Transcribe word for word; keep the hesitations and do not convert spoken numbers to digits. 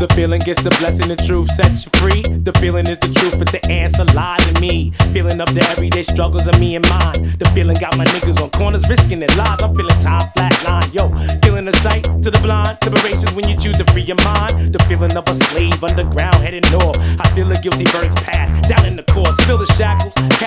The feeling gets the blessing, the truth sets you free. The feeling is the truth, but the answer lies in me. Feeling up the everyday struggles of me and mine. The feeling got my niggas on corners risking their lives. I'm feeling time flatline, yo. Feeling the sight to the blind. Liberations when you choose to free your mind. The feeling of a slave underground heading north. I feel the guilty verdicts pass down in the courts. Feel the shackles.